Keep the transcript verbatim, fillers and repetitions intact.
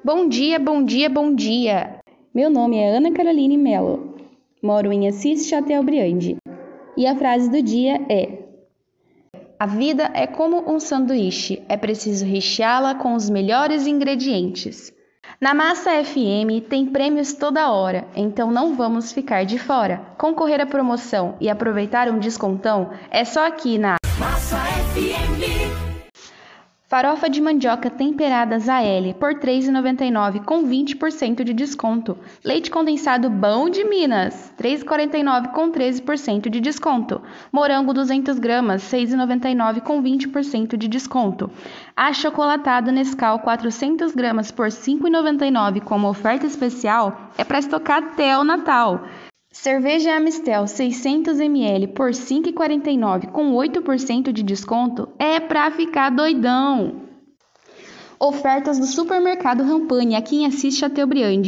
Bom dia, bom dia, bom dia! Meu nome é Ana Caroline Mello, moro em Assis Chateaubriand e a frase do dia é: a vida é como um sanduíche, é preciso recheá-la com os melhores ingredientes. Na Massa F M tem prêmios toda hora, então não vamos ficar de fora. Concorrer à promoção e aproveitar um descontão é só aqui na Massa F M. Farofa de mandioca temperadas A L por três reais e noventa e nove centavos com vinte por cento de desconto. Leite condensado Bom de Minas, três reais e quarenta e nove centavos com treze por cento de desconto. Morango duzentas gramas, seis reais e noventa e nove centavos com vinte por cento de desconto. Achocolatado Nescau quatrocentas gramas por cinco reais e noventa e nove centavos como oferta especial é para estocar até o Natal. Cerveja Amistel seiscentos mililitros por cinco reais e quarenta e nove centavos com oito por cento de desconto é pra ficar doidão. Ofertas do Supermercado Rampani aqui em Assis Chateaubriand.